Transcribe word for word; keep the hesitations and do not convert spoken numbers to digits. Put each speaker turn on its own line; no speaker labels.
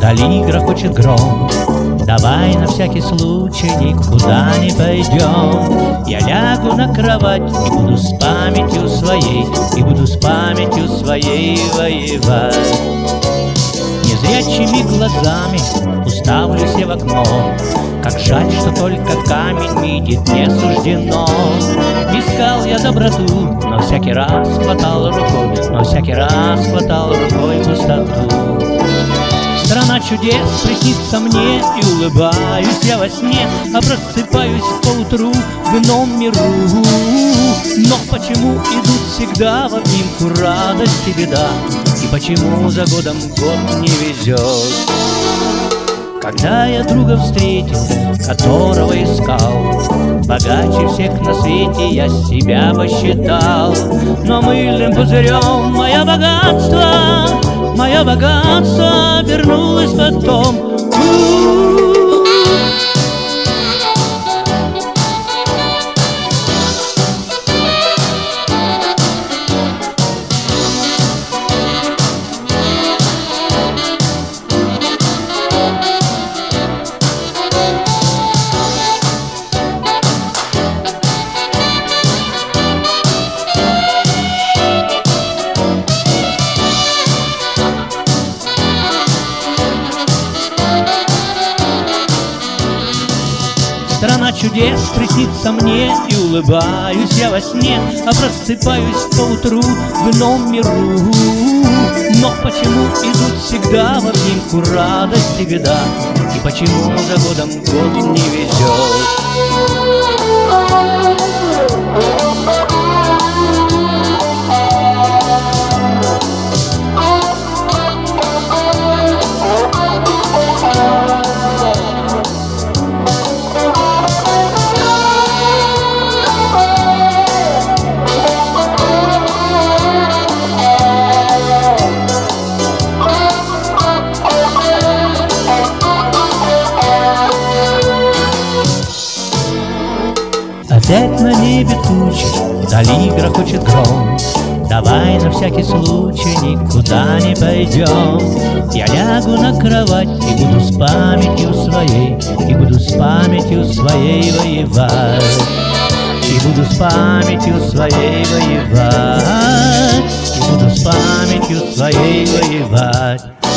вдали грохочет гром. Давай на всякий случай никуда не пойдем. Я лягу на кровать и буду с памятью своей, и буду с памятью своей воевать. Незрячими глазами уставлюсь я в окно. Как жаль, что только камень видит не суждено. Искал я доброту, но всякий раз хватал рукой, но всякий раз хватал рукой пустоту. Страна чудес приснится мне, и улыбаюсь я во сне, а просыпаюсь поутру в ином миру. Но почему идут всегда в обнимку радость и беда, и почему за годом год не везет? Когда я друга встретил, которого искал, богаче всех на свете я себя посчитал. Но мыльным пузырем мое богатство, мое богатство вернулось потом. Страна чудес приснится мне, и улыбаюсь я во сне, а просыпаюсь поутру в ином миру. Но почему идут всегда в обнимку радость и беда, и почему за годом год не везет? Опять на небе тучи, вдали грохочет гром. Давай на всякий случай никуда не пойдем. Я лягу на кровать и буду с памятью своей, и буду с памятью своей воевать. И буду с памятью своей воевать, и буду с памятью своей воевать.